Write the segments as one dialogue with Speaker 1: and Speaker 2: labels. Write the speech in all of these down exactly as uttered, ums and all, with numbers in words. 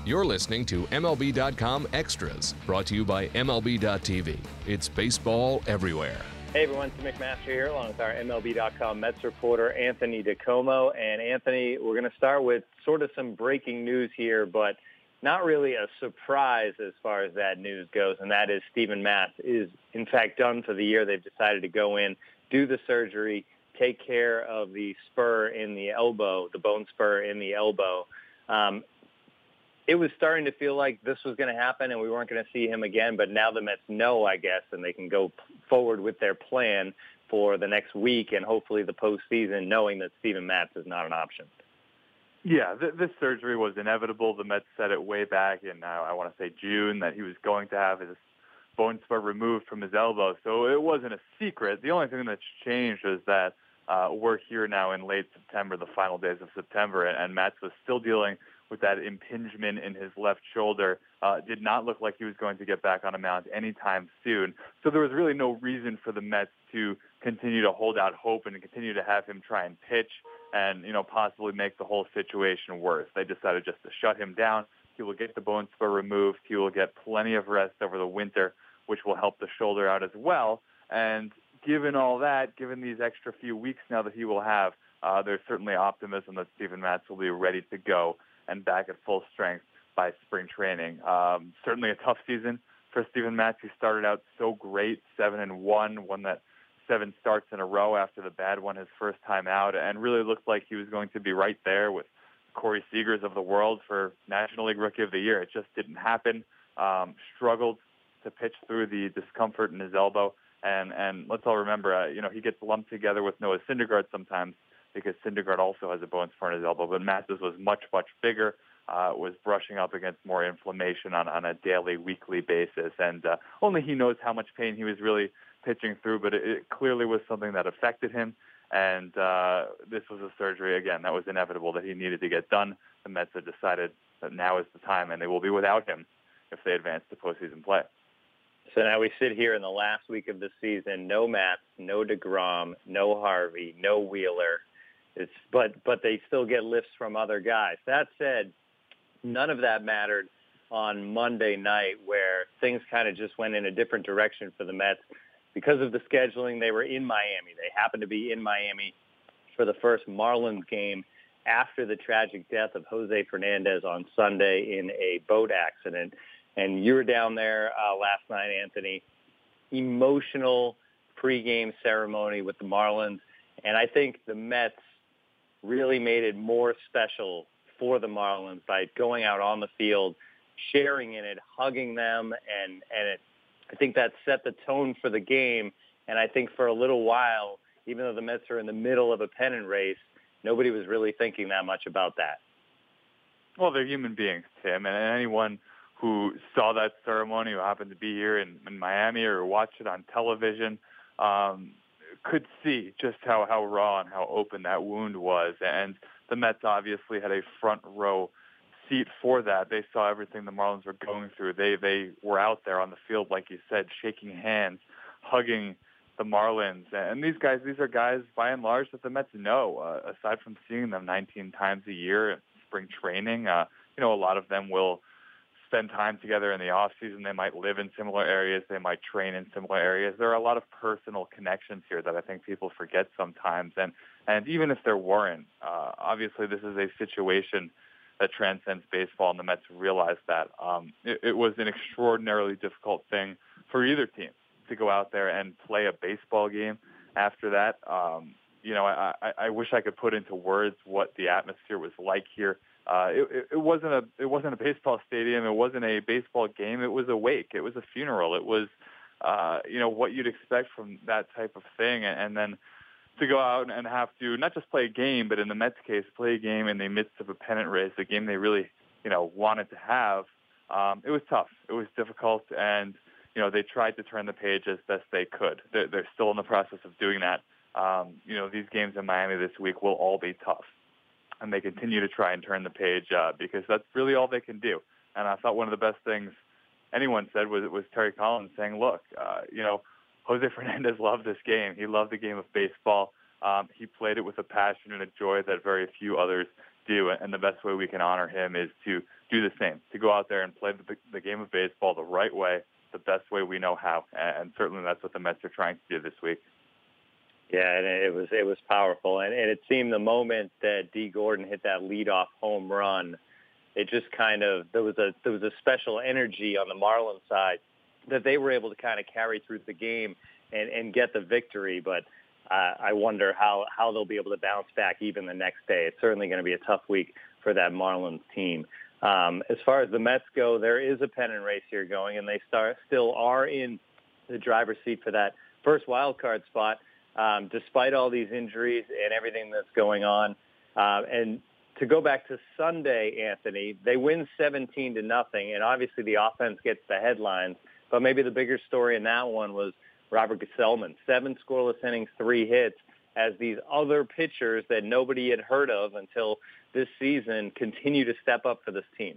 Speaker 1: You're listening to M L B dot com Extras, brought to you by M L B dot T V. It's baseball everywhere.
Speaker 2: Hey everyone, Tim McMaster here along with our M L B dot com Mets reporter Anthony DiComo. And Anthony, we're going to start with sort of some breaking news here, but not really a surprise as far as that news goes, and that is Steven Matz is in fact done for the year. They've decided to go in, do the surgery, take care of the spur in the elbow, the bone spur in the elbow. Um, It was starting to feel like this was going to happen and we weren't going to see him again, but now the Mets know, I guess, and they can go forward with their plan for the next week and hopefully the postseason, knowing that Steven Matz is not an option.
Speaker 3: Yeah, th- this surgery was inevitable. The Mets said it way back in, uh, I want to say June, that he was going to have his bone spur removed from his elbow, so it wasn't a secret. The only thing that's changed is that uh, we're here now in late September, the final days of September, and, and Matz was still dealing with that impingement in his left shoulder. Uh, did not look like he was going to get back on a mound anytime soon. So there was really no reason for the Mets to continue to hold out hope and continue to have him try and pitch and, you know, possibly make the whole situation worse. They decided just to shut him down. He will get the bone spur removed. He will get plenty of rest over the winter, which will help the shoulder out as well. And given all that, given these extra few weeks now that he will have, uh, there's certainly optimism that Steven Matz will be ready to go and back at full strength by spring training. Um, certainly a tough season for Steven Matz. He started out so great, seven and one, won that seven starts in a row after the bad one his first time out, and really looked like he was going to be right there with Corey Seagers of the world for National League Rookie of the Year. It just didn't happen. Um, struggled to pitch through the discomfort in his elbow, and and let's all remember, uh, you know, he gets lumped together with Noah Syndergaard sometimes, because Syndergaard also has a bone spur in his elbow, but Matz's was much, much bigger, uh, was brushing up against more inflammation on, on a daily, weekly basis, and uh, only he knows how much pain he was really pitching through, but it, it clearly was something that affected him, and uh, this was a surgery, again, that was inevitable that he needed to get done. The Mets have decided that now is the time, and they will be without him if they advance to postseason play.
Speaker 2: So now we sit here in the last week of the season, no Matz, no DeGrom, no Harvey, no Wheeler. It's, but but they still get lifts from other guys. That said, none of that mattered on Monday night, where things kind of just went in a different direction for the Mets. Because of the scheduling, they were in Miami. They happened to be in Miami for the first Marlins game after the tragic death of Jose Fernandez on Sunday in a boat accident. And you were down there uh, last night, Anthony. Emotional pregame ceremony with the Marlins. And I think the Mets really made it more special for the Marlins by going out on the field, sharing in it, hugging them, and, and it, I think that set the tone for the game. And I think for a little while, even though the Mets are in the middle of a pennant race, nobody was really thinking that much about that.
Speaker 3: Well, they're human beings, Tim, and anyone who saw that ceremony, who happened to be here in, in Miami or watched it on television, um, could see just how, how raw and how open that wound was. And the Mets obviously had a front row seat for that. They saw everything the Marlins were going through. They they were out there on the field, like you said, shaking hands, hugging the Marlins. And these guys, these are guys, by and large, that the Mets know. Uh, aside from seeing them nineteen times a year in spring training, uh, you know, a lot of them will spend time together in the off season. They might live in similar areas. They might train in similar areas. There are a lot of personal connections here that I think people forget sometimes. And, and even if there weren't, uh, obviously this is a situation that transcends baseball, and the Mets realized that. Um, it, it was an extraordinarily difficult thing for either team to go out there and play a baseball game after that. Um, you know, I, I, I wish I could put into words what the atmosphere was like here. Uh, it, it wasn't a it wasn't a baseball stadium. It wasn't a baseball game. It was a wake. It was a funeral. It was, uh, you know, what you'd expect from that type of thing. And, and then to go out and have to not just play a game, but in the Mets case, play a game in the midst of a pennant race, a game they really, you know, wanted to have. Um, it was tough. It was difficult, and you know, they tried to turn the page as best they could. They're, they're still in the process of doing that. Um, you know, these games in Miami this week will all be tough, and they continue to try and turn the page uh, because that's really all they can do. And I thought one of the best things anyone said was was Terry Collins saying, look, uh, you know, Jose Fernandez loved this game. He loved the game of baseball. Um, he played it with a passion and a joy that very few others do, and the best way we can honor him is to do the same, to go out there and play the, the game of baseball the right way, the best way we know how, and certainly that's what the Mets are trying to do this week.
Speaker 2: Yeah, and it was it was powerful, and, and it seemed the moment that Dee Gordon hit that leadoff home run, it just kind of there was a there was a special energy on the Marlins side that they were able to kind of carry through the game and, and get the victory. But uh, I wonder how how they'll be able to bounce back even the next day. It's certainly going to be a tough week for that Marlins team. Um, as far as the Mets go, there is a pennant race here going, and they start still are in the driver's seat for that first wild card spot. Um, despite all these injuries and everything that's going on. Uh, and to go back to Sunday, Anthony, they win seventeen to nothing, and obviously the offense gets the headlines. But maybe the bigger story in that one was Robert Gesellman, seven scoreless innings, three hits, as these other pitchers that nobody had heard of until this season continue to step up for this team.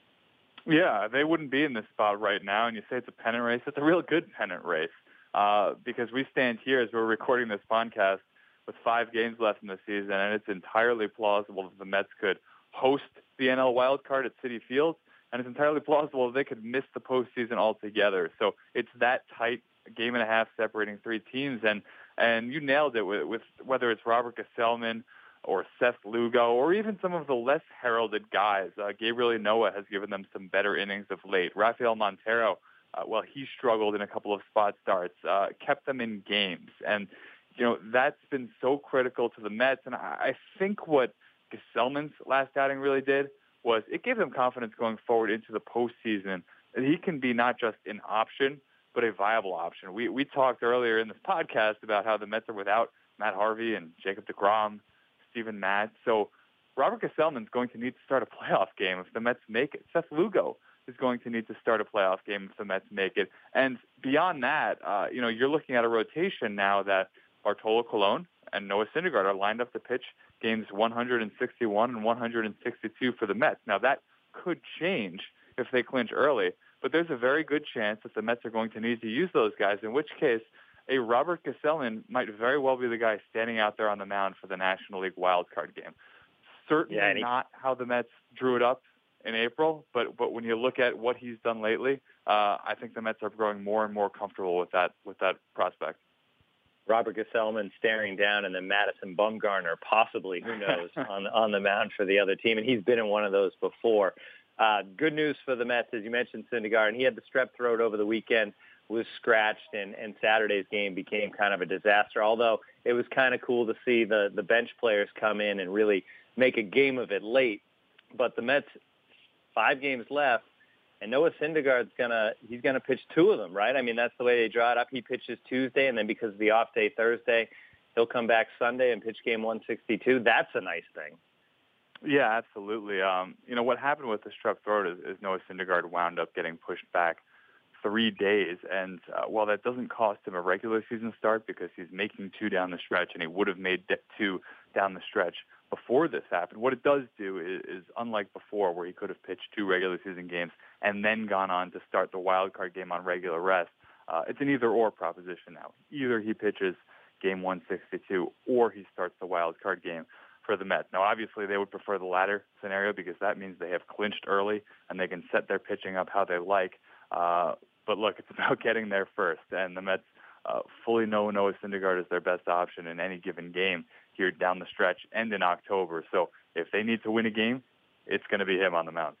Speaker 3: Yeah, they wouldn't be in this spot right now, and you say it's a pennant race. It's a real good pennant race. Uh, because we stand here as we're recording this podcast with five games left in the season, and it's entirely plausible that the Mets could host the N L wild card at Citi Field, and it's entirely plausible that they could miss the postseason altogether. So it's that tight, game and a half separating three teams, and and you nailed it with, with whether it's Robert Gesellman or Seth Lugo or even some of the less heralded guys. Uh, Gabriel Ynoa has given them some better innings of late. Rafael Montero, Uh, well, he struggled in a couple of spot starts, uh, kept them in games. And, you know, that's been so critical to the Mets. And I, I think what Gesellman's last outing really did was it gave them confidence going forward into the postseason that he can be not just an option, but a viable option. We, we talked earlier in this podcast about how the Mets are without Matt Harvey and Jacob deGrom, Steven Matz. So Robert Gesellman's going to need to start a playoff game if the Mets make it. Seth Lugo is going to need to start a playoff game if the Mets make it. And beyond that, uh, you know, you're looking at a rotation now that Bartolo Colon and Noah Syndergaard are lined up to pitch games one hundred sixty-one and one hundred sixty-two for the Mets. Now, that could change if they clinch early, but there's a very good chance that the Mets are going to need to use those guys, in which case a Robert Gesellman might very well be the guy standing out there on the mound for the National League wildcard game. Certainly yeah, he- not how the Mets drew it up in April, but but when you look at what he's done lately, uh, I think the Mets are growing more and more comfortable with that with that prospect.
Speaker 2: Robert Gesellman staring down, and then Madison Bumgarner, possibly, who knows, on on the mound for the other team, and he's been in one of those before. Uh, good news for the Mets, as you mentioned, Syndergaard, and he had the strep throat over the weekend, was scratched, and, and Saturday's game became kind of a disaster, although it was kind of cool to see the, the bench players come in and really make a game of it late. But the Mets, five games left, and Noah Syndergaard's gonna he's gonna pitch two of them, right? I mean, that's the way they draw it up. He pitches Tuesday, and then because of the off day Thursday, he'll come back Sunday and pitch game one sixty-two. That's a nice thing.
Speaker 3: Yeah, absolutely. Um, you know, what happened with the strep throat is, is Noah Syndergaard wound up getting pushed back three days, and uh, while that doesn't cost him a regular season start because he's making two down the stretch, and he would have made two down the stretch before this happened, what it does do is, is unlike before where he could have pitched two regular season games and then gone on to start the wild card game on regular rest, uh, it's an either-or proposition now. Either he pitches game one sixty-two or he starts the wild card game for the Mets. Now, obviously, they would prefer the latter scenario because that means they have clinched early and they can set their pitching up how they like. Uh, but look, it's about getting there first, and the Mets uh, fully know Noah Syndergaard is their best option in any given game here down the stretch and in October. So if they need to win a game, it's going to be him on the mound.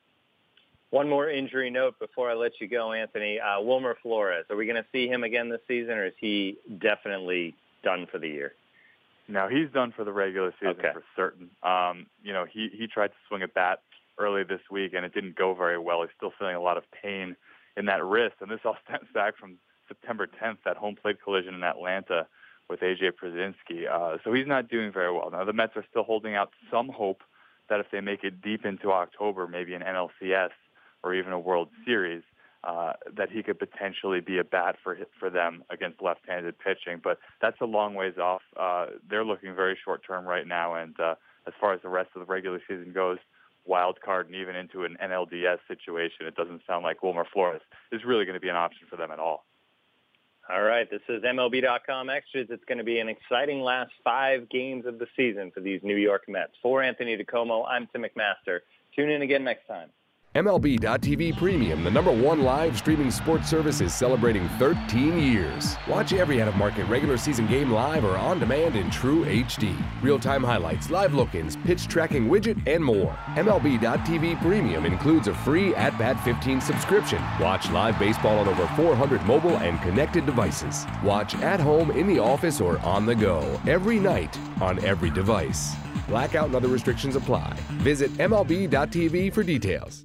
Speaker 2: One more injury note before I let you go, Anthony. Uh, Wilmer Flores, are we going to see him again this season, or is he definitely done for the year?
Speaker 3: No, he's done for the regular season
Speaker 2: okay.
Speaker 3: for certain. Um, you know, he, he tried to swing a bat early this week, and it didn't go very well. He's still feeling a lot of pain in that wrist, and this all stems back from September tenth, that home plate collision in Atlanta with A J Przinsky. Uh, so he's not doing very well. Now, the Mets are still holding out some hope that if they make it deep into October, maybe an N L C S or even a World Series, uh, that he could potentially be a bat for for them against left-handed pitching. But that's a long ways off. Uh, they're looking very short-term right now, and uh, as far as the rest of the regular season goes, wild card and even into an N L D S situation, it doesn't sound like Wilmer Flores is really going to be an option for them at all.
Speaker 2: All right, this is M L B dot com Extras. It's going to be an exciting last five games of the season for these New York Mets. For Anthony DiComo, I'm Tim McMaster. Tune in again next time.
Speaker 1: M L B dot T V Premium, the number one live streaming sports service, is celebrating thirteen years. Watch every out-of-market regular season game live or on demand in true H D. Real-time highlights, live look-ins, pitch tracking widget, and more. M L B dot T V Premium includes a free At Bat fifteen subscription. Watch live baseball on over four hundred mobile and connected devices. Watch at home, in the office, or on the go every night on every device. Blackout and other restrictions apply. Visit M L B dot T V for details.